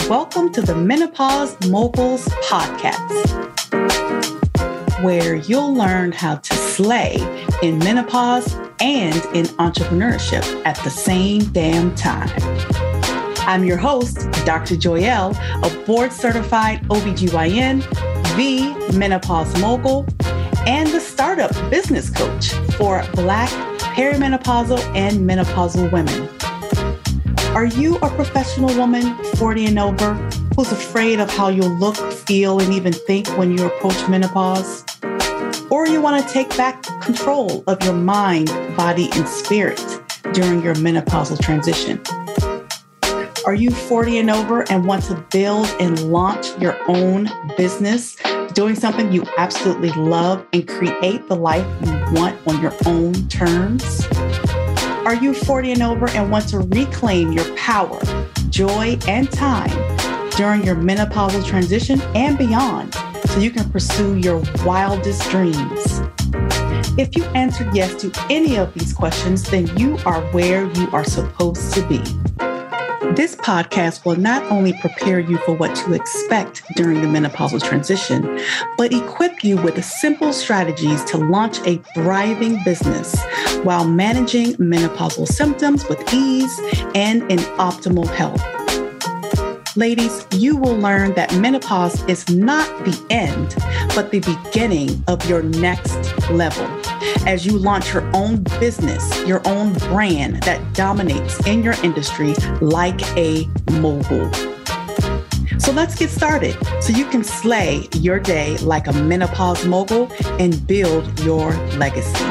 Welcome to the Menopause Moguls Podcast, where you'll learn how to slay in menopause and in entrepreneurship at the same damn time. I'm your host, Dr. Joyelle, a board-certified OBGYN, the menopause mogul, and the startup business coach for Black perimenopausal and menopausal women. Are you a professional woman, 40 and over, who's afraid of how you'll look, feel, and even think when you approach menopause? Or you want to take back control of your mind, body, and spirit during your menopausal transition? Are you 40 and over and want to build and launch your own business, doing something you absolutely love and create the life you want on your own terms? Are you 40 and over and want to reclaim your power, joy, and time during your menopausal transition and beyond so you can pursue your wildest dreams? If you answered yes to any of these questions, then you are where you are supposed to be. This podcast will not only prepare you for what to expect during the menopausal transition, but equip you with simple strategies to launch a thriving business while managing menopausal symptoms with ease and in optimal health. Ladies, you will learn that menopause is not the end, but the beginning of your next level as you launch your own business, your own brand that dominates in your industry like a mogul. So let's get started so you can slay your day like a menopause mogul and build your legacy.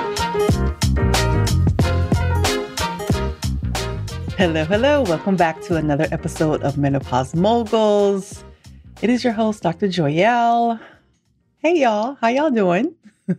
Hello. Welcome back to another episode of Menopause Moguls. It is your host, Dr. Joyelle. Hey, y'all. How y'all doing?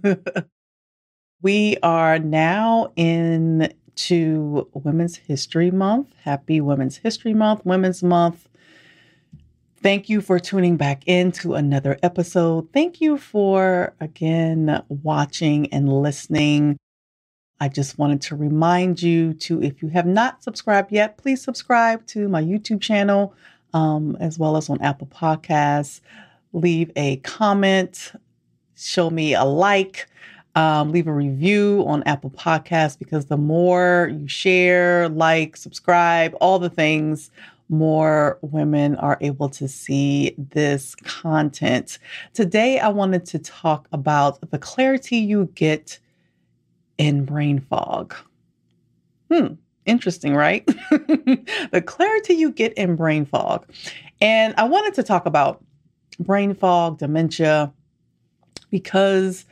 We are now into Women's History Month. Happy Women's History Month, Women's Month. Thank you for tuning back into another episode. Thank you for, again, watching and listening. I just wanted to remind you to, if you have not subscribed yet, please subscribe to my YouTube channel, as well as on Apple Podcasts. Leave a comment, show me a like. Leave a review on Apple Podcasts, because the more you share, like, subscribe, all the things, more women are able to see this content. Today, I wanted to talk about the clarity you get in brain fog. Interesting, right? The clarity you get in brain fog. And I wanted to talk about brain fog, dementia, because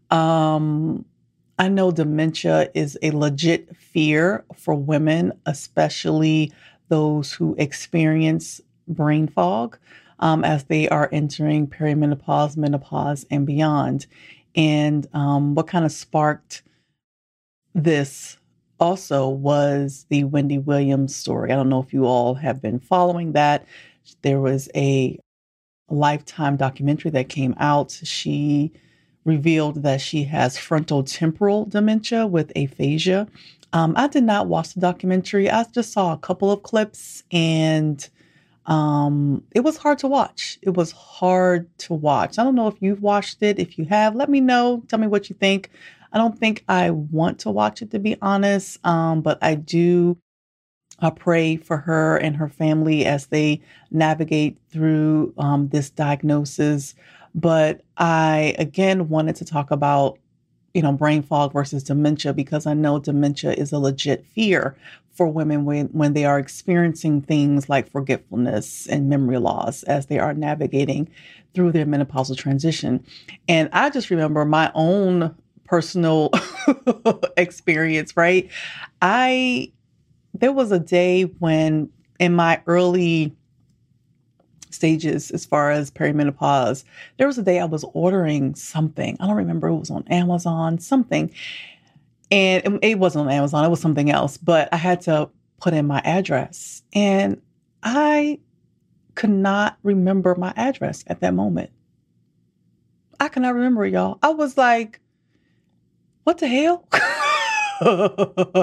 I know dementia is a legit fear for women, especially those who experience brain fog as they are entering perimenopause, menopause, and beyond. And what kind of sparked this also was the Wendy Williams story. I don't know if you all have been following that. There was a Lifetime documentary that came out. She revealed that she has frontotemporal dementia with aphasia. I did not watch the documentary. I just saw a couple of clips, and it was hard to watch. I don't know if you've watched it. If you have, let me know. Tell me what you think. I don't think I want to watch it, to be honest, but I do pray for her and her family as they navigate through this diagnosis. But I, again, wanted to talk about, brain fog versus dementia, because I know dementia is a legit fear for women when they are experiencing things like forgetfulness and memory loss as they are navigating through their menopausal transition. And I just remember my own personal experience, right? There was a day when, in my early stages as far as perimenopause, there was a day I was ordering something. I don't remember, it was on Amazon, something. And it wasn't on Amazon, it was something else, but I had to put in my address. And I could not remember my address at that moment. I could not remember it, y'all. I was like, what the hell?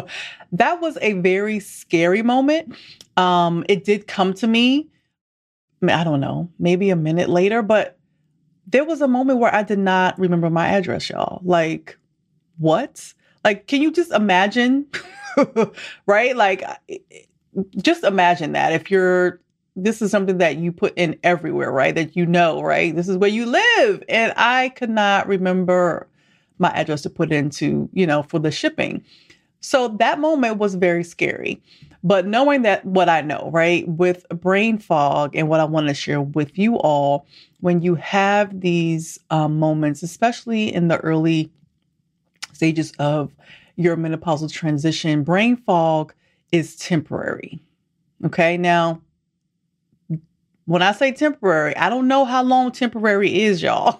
That was a very scary moment. It did come to me I don't know, maybe a minute later, but there was a moment where I did not remember my address, y'all. Like, what? Like, can you just imagine? Right? Like, just imagine that this is something that you put in everywhere, right? That right? This is where you live. And I could not remember my address to put into, for the shipping. So that moment was very scary. But knowing that what I know, right, with brain fog and what I want to share with you all, when you have these moments, especially in the early stages of your menopausal transition, brain fog is temporary. Okay. Now, when I say temporary, I don't know how long temporary is, y'all.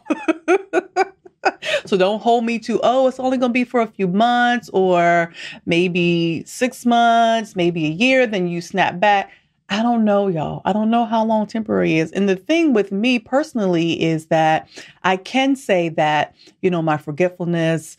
So don't hold me to, it's only going to be for a few months or maybe 6 months, maybe a year, then you snap back. I don't know, y'all. I don't know how long temporary is. And the thing with me personally is that I can say that, my forgetfulness,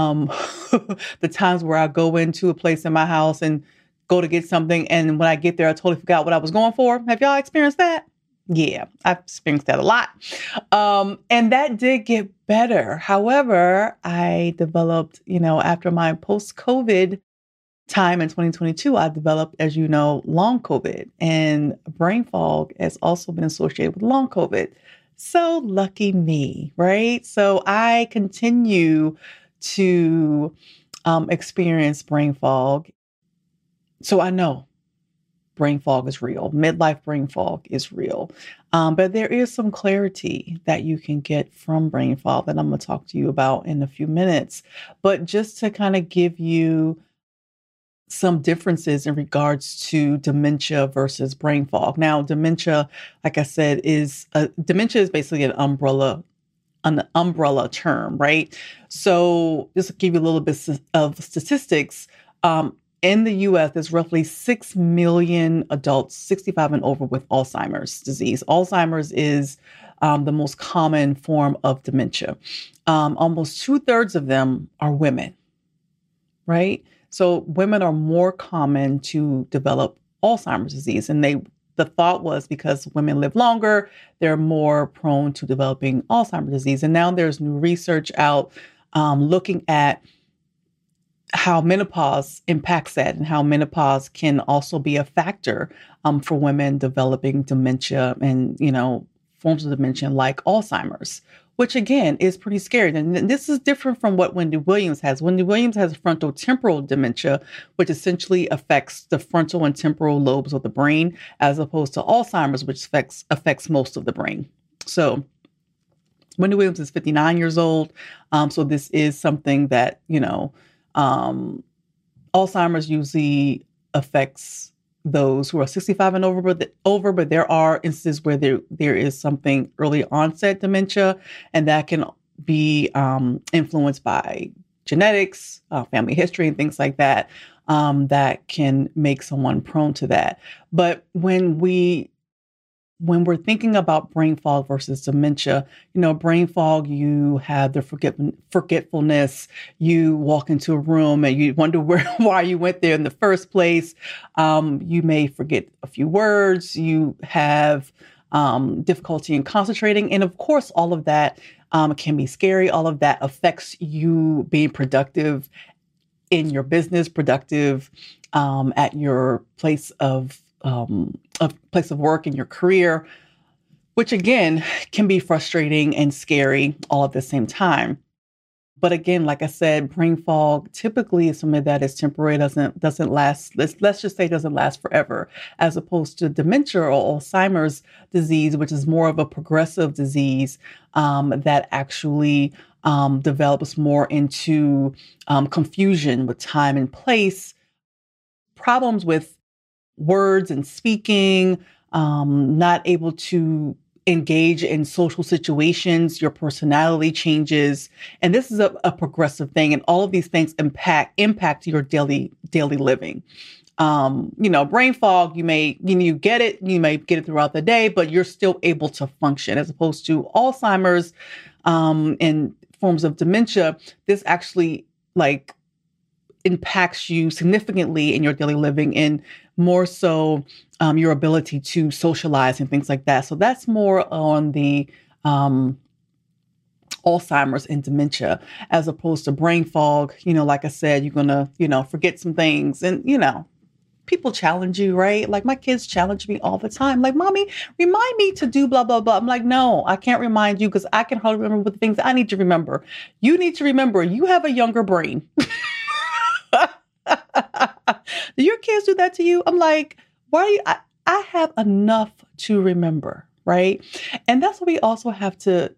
the times where I go into a place in my house and go to get something, and when I get there, I totally forgot what I was going for. Have y'all experienced that? Yeah, I've experienced that a lot. And that did get better. However, I developed, after my post-COVID time in 2022, I developed, as you know, long COVID, and brain fog has also been associated with long COVID. So lucky me, right? So I continue to experience brain fog. So I know brain fog is real. Midlife brain fog is real. But there is some clarity that you can get from brain fog that I'm going to talk to you about in a few minutes. But just to kind of give you some differences in regards to dementia versus brain fog. Now, dementia, like I said, dementia is basically an umbrella term, right? So just to give you a little bit of statistics, in the U.S., there's roughly 6 million adults 65 and over with Alzheimer's disease. Alzheimer's is the most common form of dementia. Almost 2/3 of them are women, right? So women are more common to develop Alzheimer's disease. And the thought was because women live longer, they're more prone to developing Alzheimer's disease. And now there's new research out looking at how menopause impacts that and how menopause can also be a factor for women developing dementia and, forms of dementia like Alzheimer's, which again is pretty scary. And this is different from what Wendy Williams has. Wendy Williams has frontotemporal dementia, which essentially affects the frontal and temporal lobes of the brain, as opposed to Alzheimer's, which affects most of the brain. So Wendy Williams is 59 years old. So this is something that, Alzheimer's usually affects those who are 65 and over, but there are instances where there is something early onset dementia, and that can be influenced by genetics, family history, and things like that, that can make someone prone to that. But when we're thinking about brain fog versus dementia, brain fog, you have the forgetfulness. You walk into a room and you wonder why you went there in the first place. You may forget a few words. You have difficulty in concentrating. And of course, all of that can be scary. All of that affects you being productive in your business, productive at your place of work in your career, which again can be frustrating and scary all at the same time. But again, like I said, brain fog typically is something that is temporary, doesn't last. Let's just say doesn't last forever, as opposed to dementia or Alzheimer's disease, which is more of a progressive disease that actually develops more into confusion with time and place, problems with words and speaking, not able to engage in social situations, your personality changes. And this is a progressive thing. And all of these things impact your daily living. Brain fog, you get it, you may get it throughout the day, but you're still able to function, as opposed to Alzheimer's and forms of dementia. This actually impacts you significantly in your daily living, and more so your ability to socialize and things like that. So that's more on the Alzheimer's and dementia, as opposed to brain fog. Like I said, you're going to, forget some things, and, people challenge you, right? Like my kids challenge me all the time. Like, mommy, remind me to do blah, blah, blah. I'm like, no, I can't remind you because I can hardly remember what the things I need to remember. You need to remember you have a younger brain. Do your kids do that to you? I'm like, why do you, I have enough to remember, right? And that's what we also have to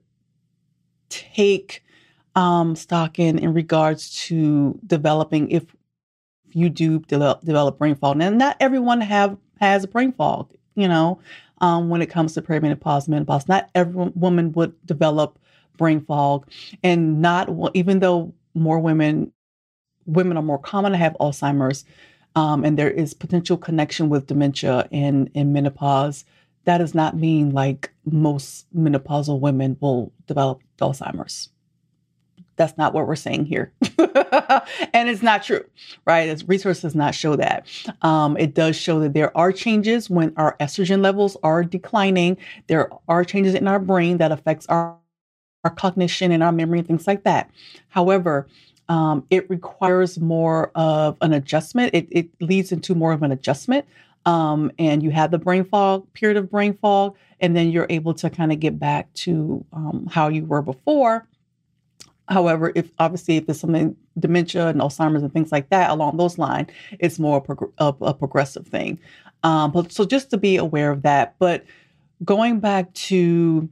take stock in regards to developing, if you do develop brain fog. Now, not everyone has brain fog, when it comes to perimenopause, menopause. Not every woman would develop brain fog, and even though more women are more common to have Alzheimer's, and there is potential connection with dementia and menopause. That does not mean like most menopausal women will develop Alzheimer's. That's not what we're saying here. And it's not true, right? As research does not show that. It does show that there are changes when our estrogen levels are declining. There are changes in our brain that affects our cognition and our memory and things like that. However, it requires more of an adjustment. It leads into more of an adjustment. And you have the period of brain fog, and then you're able to kind of get back to how you were before. However, if there's something, dementia and Alzheimer's and things like that along those lines, it's more a progressive thing. But so just to be aware of that. But going back to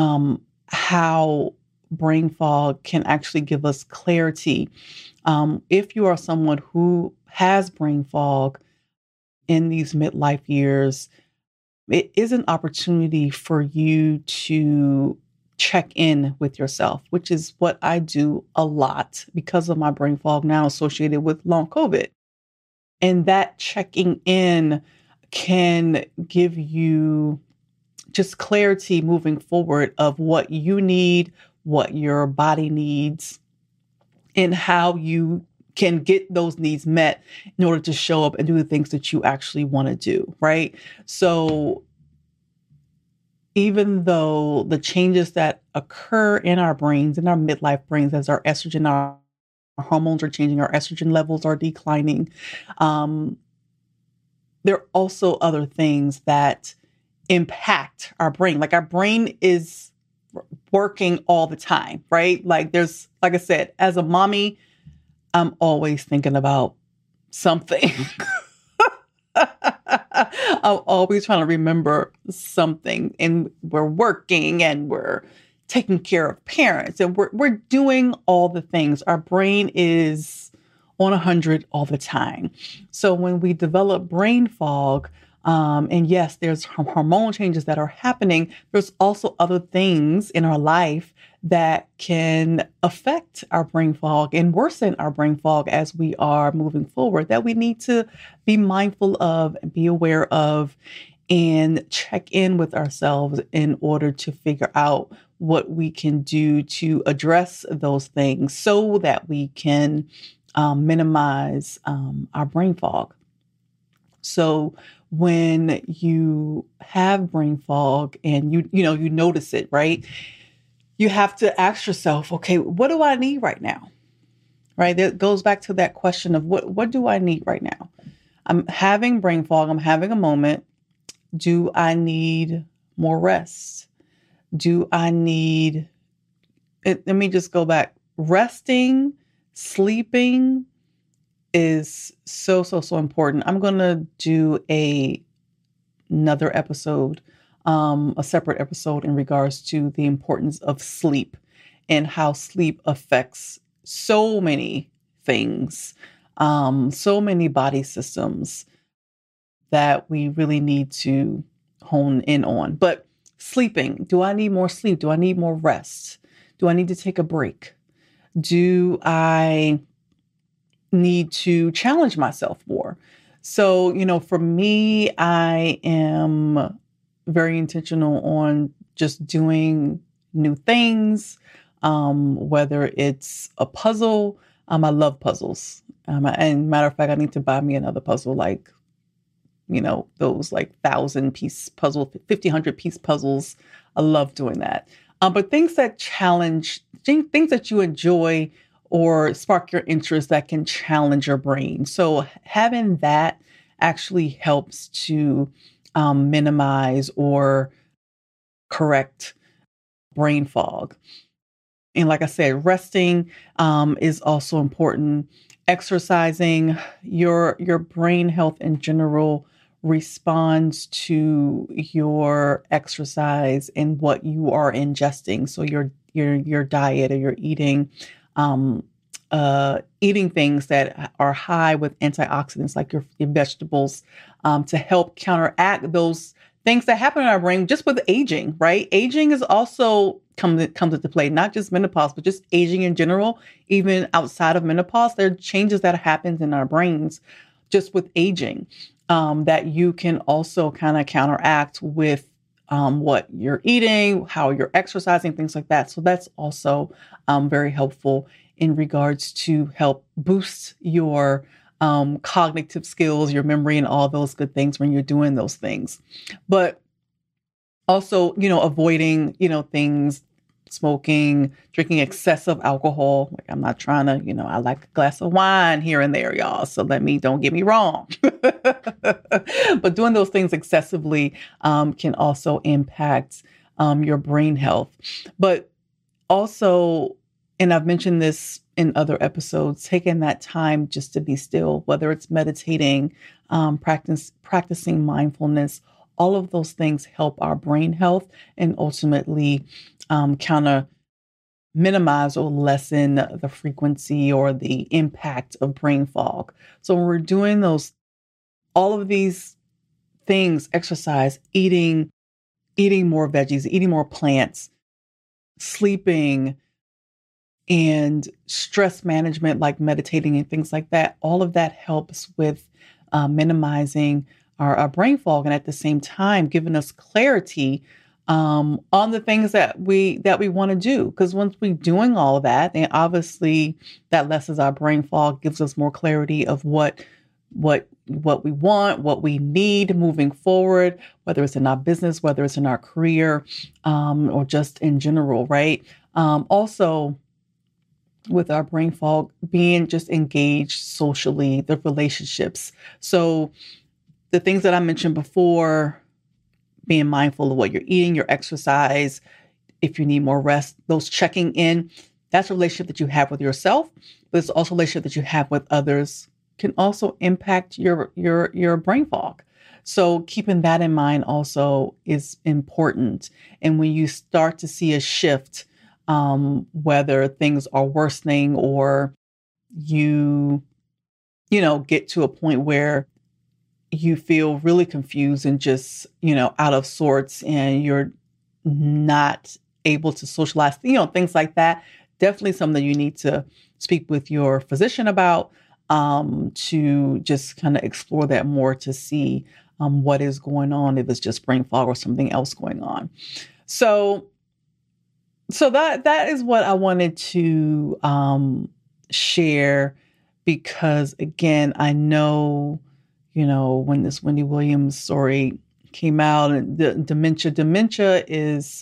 how brain fog can actually give us clarity. If you are someone who has brain fog in these midlife years, it is an opportunity for you to check in with yourself, which is what I do a lot because of my brain fog now associated with long COVID. And that checking in can give you just clarity moving forward of what you need, what your body needs, and how you can get those needs met in order to show up and do the things that you actually want to do, right? So even though the changes that occur in our brains, in our midlife brains, as our estrogen, our hormones are changing, our estrogen levels are declining, there are also other things that impact our brain. Like our brain is working all the time, right? Like I said, as a mommy, I'm always thinking about something. I'm always trying to remember something, and we're working and we're taking care of parents and we're doing all the things. Our brain is on 100 all the time. So when we develop brain fog, and yes, there's hormone changes that are happening, there's also other things in our life that can affect our brain fog and worsen our brain fog as we are moving forward, that we need to be mindful of and be aware of and check in with ourselves in order to figure out what we can do to address those things so that we can minimize our brain fog. So when you have brain fog and you notice it, right? You have to ask yourself, okay, what do I need right now? Right? That goes back to that question of what do I need right now? I'm having brain fog. I'm having a moment. Do I need more rest? Do I need, let me just go back. Resting, sleeping is so important. I'm going to do another episode, a separate episode in regards to the importance of sleep and how sleep affects so many things, so many body systems that we really need to hone in on. But sleeping, do I need more sleep? Do I need more rest? Do I need to take a break? Do I need to challenge myself more? So, for me, I am very intentional on just doing new things, whether it's a puzzle. I love puzzles. And matter of fact, I need to buy me another puzzle, like, those like 1,000-piece puzzle, 1,500-piece puzzles. I love doing that. But things that challenge, things that you enjoy or spark your interest that can challenge your brain. So having that actually helps to minimize or correct brain fog. And like I said, resting is also important. Exercising, your brain health in general responds to your exercise and what you are ingesting. So your diet, or your eating, eating things that are high with antioxidants, like your vegetables, to help counteract those things that happen in our brain just with aging, right? Aging is also comes into play, not just menopause, but just aging in general. Even outside of menopause, there are changes that happens in our brains just with aging, that you can also kind of counteract with what you're eating, how you're exercising, things like that. So that's also very helpful in regards to help boost your cognitive skills, your memory, and all those good things when you're doing those things. But also, avoiding, things, smoking, drinking excessive alcohol. Like, I'm not trying to, I like a glass of wine here and there, y'all. So don't get me wrong. But doing those things excessively can also impact your brain health. But also, and I've mentioned this in other episodes, taking that time just to be still, whether it's meditating, practicing mindfulness, all of those things help our brain health and ultimately minimize or lessen the frequency or the impact of brain fog. So when we're doing all of these things, exercise, eating more veggies, eating more plants, sleeping, and stress management, like meditating and things like that, all of that helps with minimizing our brain fog, and at the same time giving us clarity on the things that we want to do. Because once we're doing all of that, then obviously that lessens our brain fog, gives us more clarity of what we want, what we need moving forward, whether it's in our business, whether it's in our career, or just in general, right? Also, with our brain fog, being just engaged socially, the relationships. So the things that I mentioned before, being mindful of what you're eating, your exercise, if you need more rest, those checking in, that's a relationship that you have with yourself, but it's also a relationship that you have with others, can also impact your brain fog. So keeping that in mind also is important. And when you start to see a shift, whether things are worsening or you get to a point where you feel really confused and just, out of sorts, and you're not able to socialize, things like that, definitely something that you need to speak with your physician about, to just kind of explore that more to see what is going on, if it's just brain fog or something else going on. So that is what I wanted to share, because again, I know, when this Wendy Williams story came out, and the dementia is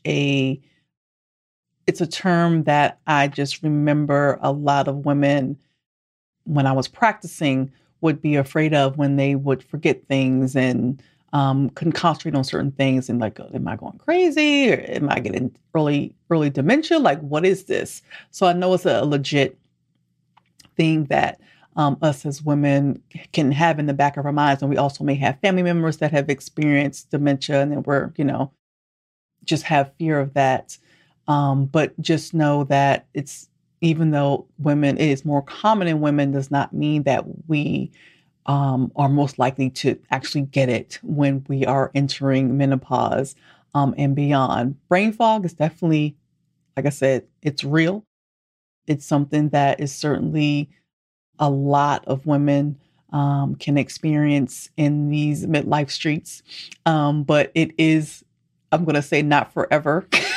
it's a term that I just remember a lot of women, when I was practicing, would be afraid of, when they would forget things and couldn't concentrate on certain things, and like, am I going crazy, or am I getting early dementia? Like, what is this? So I know it's a legit thing that us as women can have in the back of our minds. And we also may have family members that have experienced dementia, and then we're, just have fear of that. But just know that even though it is more common in women, does not mean that we are most likely to actually get it when we are entering menopause and beyond. Brain fog is definitely, like I said, it's real. It's something that is certainly a lot of women can experience in these midlife streets. But it is, I'm going to say, not forever.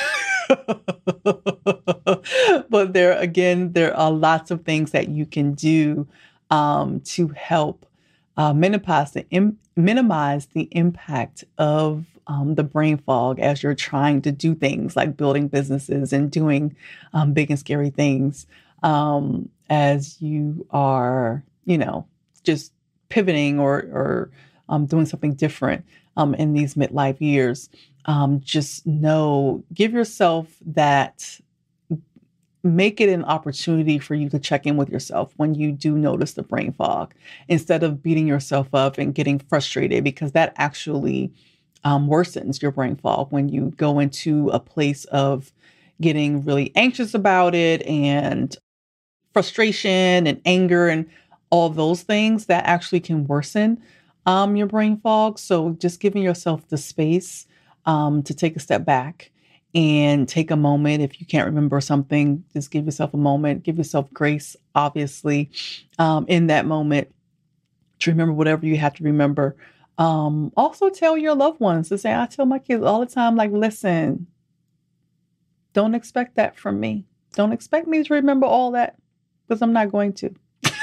But there are lots of things that you can do to help minimize the impact of the brain fog as you're trying to do things like building businesses and doing big and scary things as you are, just pivoting or doing something different in these midlife years. Just give yourself that, make it an opportunity for you to check in with yourself when you do notice the brain fog, instead of beating yourself up and getting frustrated, because that actually worsens your brain fog when you go into a place of getting really anxious about it and frustration and anger and all those things that actually can worsen your brain fog. So just giving yourself the space to take a step back and take a moment. If you can't remember something, just give yourself a moment, give yourself grace, obviously, in that moment to remember whatever you have to remember. Also tell your loved ones to say, I tell my kids all the time, like, listen, don't expect that from me. Don't expect me to remember all that, because I'm not going to.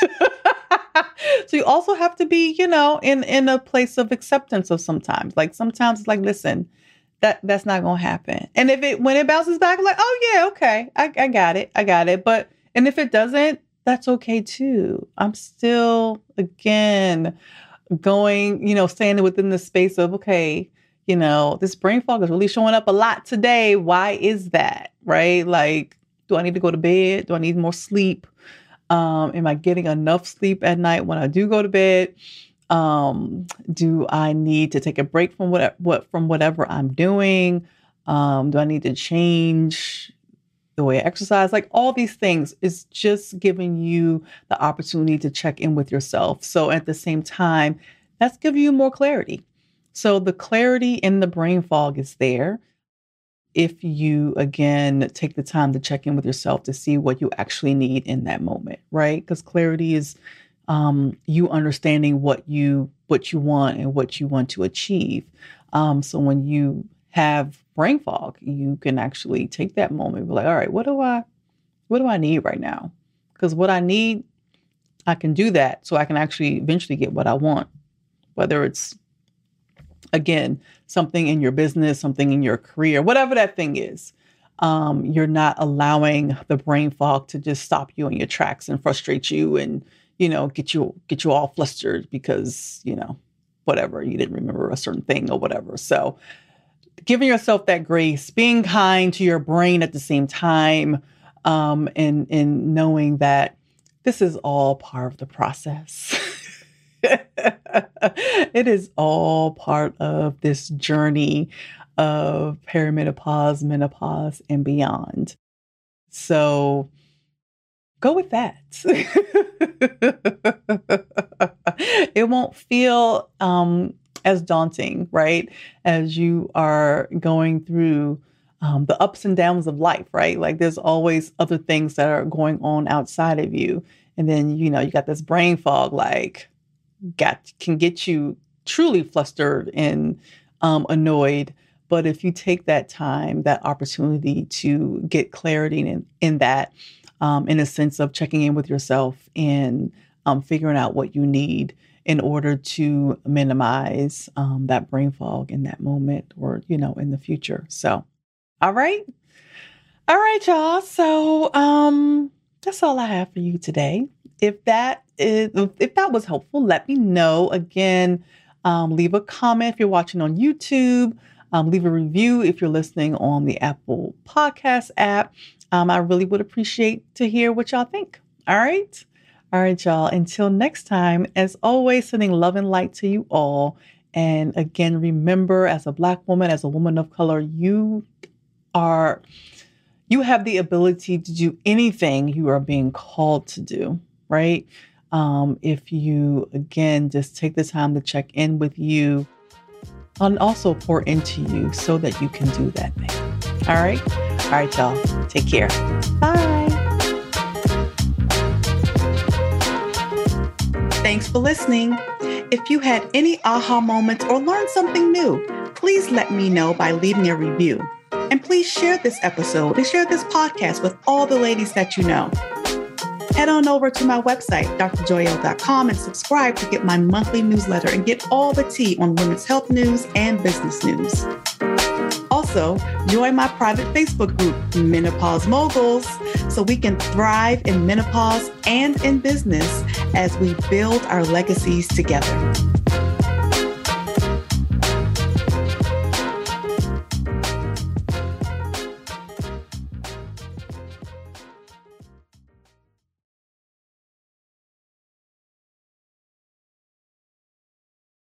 So you also have to be, in a place of acceptance of sometimes. Like sometimes it's like, listen, that's not going to happen. And when it bounces back, like, oh yeah, okay, I got it. And if it doesn't, that's okay too. I'm still, again, going, staying within the space of, okay, this brain fog is really showing up a lot today. Why is that? Right? Like, do I need to go to bed? Do I need more sleep? Am I getting enough sleep at night when I do go to bed? Do I need to take a break from whatever I'm doing? Do I need to change the way I exercise? Like all these things is just giving you the opportunity to check in with yourself. So at the same time, that's giving you more clarity. So the clarity in the brain fog is there if you, again, take the time to check in with yourself to see what you actually need in that moment, right? Because clarity is you understanding what you want and what you want to achieve. So when you have brain fog, you can actually take that moment and be like, all right, what do I need right now? Because what I need, I can do that so I can actually eventually get what I want, whether it's, again, something in your business, something in your career, whatever that thing is. You're not allowing the brain fog to just stop you in your tracks and frustrate you and, get you all flustered because, whatever, you didn't remember a certain thing or whatever. So giving yourself that grace, being kind to your brain at the same time, and knowing that this is all part of the process. It is all part of this journey of perimenopause, menopause, and beyond. So go with that. It won't feel as daunting, right? As you are going through the ups and downs of life, right? Like there's always other things that are going on outside of you. And then, you got this brain fog, like, can get you truly flustered and annoyed. But if you take that time, that opportunity to get clarity in that, in a sense of checking in with yourself and figuring out what you need in order to minimize that brain fog in that moment or, in the future. So, all right, y'all. So that's all I have for you today. If that was helpful, let me know. Again, leave a comment if you're watching on YouTube. Leave a review if you're listening on the Apple Podcast app. I really would appreciate to hear what y'all think. All right, y'all. Until next time, as always, sending love and light to you all. And again, remember, as a Black woman, as a woman of color, you have the ability to do anything you are being called to do. Right? If you, again, just take the time to check in with you and also pour into you so that you can do that thing. All right, y'all. Take care. Bye. Thanks for listening. If you had any aha moments or learned something new, please let me know by leaving a review. And please share this episode and share this podcast with all the ladies that you know. Head on over to my website, drjoyelle.com, and subscribe to get my monthly newsletter and get all the tea on women's health news and business news. Also, join my private Facebook group, Menopause Moguls, so we can thrive in menopause and in business as we build our legacies together.